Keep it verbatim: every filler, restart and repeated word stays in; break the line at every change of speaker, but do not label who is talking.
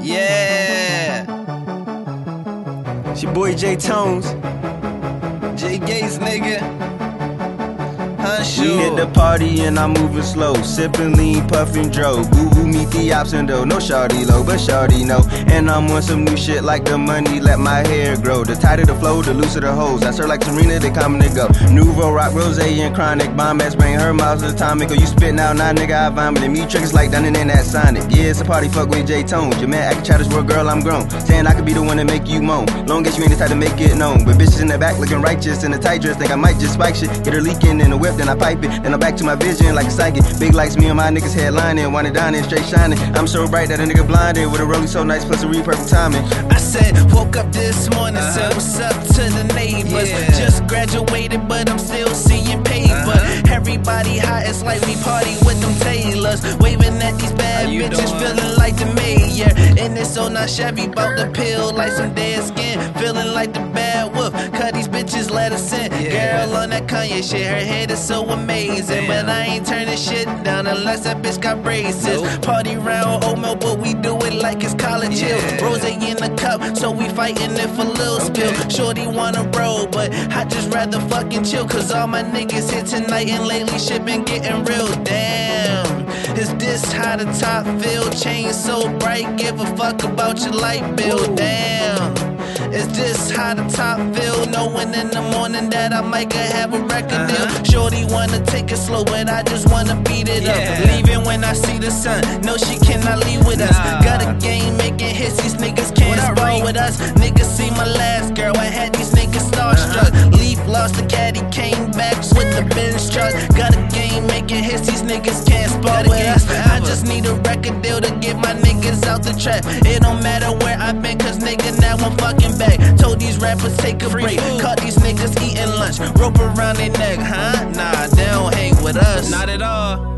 Yeah. It's your boy J Tones. J Gates, nigga.
We hit the party and I'm moving slow, sipping lean, puffing dro. Boo boo meet the ops and dough, no shawty low, but shawty know. And I'm on some new shit like the money, let my hair grow. The tighter the flow, the looser the hoes. I serve like Serena, they coming to go. Nouveau rock, rose and chronic. Bomb ass bring her mouth to the atomic. Oh, you spit now, nah nigga, I vomit. And me triggers like Dunning in that Sonic. Yeah, it's a party, fuck with J Tones. Your man acting childish for a girl, I'm grown. Saying I could be the one to make you moan. Long as you ain't the type to make it known. But bitches in the back looking righteous in a tight dress, think I might just spike shit. Get her leaking in the whip, then I pipe it. Then I'm back to my vision like a psychic. Big lights, me and my niggas headlining, winding down and straight shining. I'm so bright that a nigga blinded with a rollie so nice plus a read perfect timing.
I said, woke up this morning, uh-huh. said what's up to the neighbors. Yeah. Just graduated, but I'm still seeing paper. Uh-huh. Everybody hot, it's like we party with them tailors. Waving at these bad bitches, doing? Feeling like the mayor. And it's so not Chevy, bout the pill like some dead skin. Feeling like the bad wolf, cut these bitches, let us in. Yeah. Girl on that Kanye shit, her head is so amazing. Damn. But I ain't turning shit down unless that bitch got braces. Nope. Party round oatmeal, but we do it like it's college hill. Yeah. Rose in the cup, so we fighting it for little okay. skill. Shorty wanna roll, but I just rather fucking chill. Cause all my niggas hit tonight and lately shit been getting real. Damn, is this how the top feel? Chain so bright, give a fuck about your light bill. Damn, is this how the top feel? Knowing in the morning that I might could have a record uh-huh. deal. Shorty wanna take it slow, but I just wanna beat it yeah. up. Leaving when I see the sun, no she cannot leave with us. Nah. Got a game making hits, these niggas can't spar with us. Niggas see my last girl, I had these niggas starstruck. Uh-huh. Leaf lost the caddy, came back with the Benz truck. Got a game making hits, these niggas can't spar with us. Forever. I just need a record deal to get my niggas out the trap. It don't matter where I've been, cause nigga now I'm fucking back. Told these rappers take a break, caught these niggas eating lunch, rope around their neck, huh? Nah, they don't hang with us.
Not at all.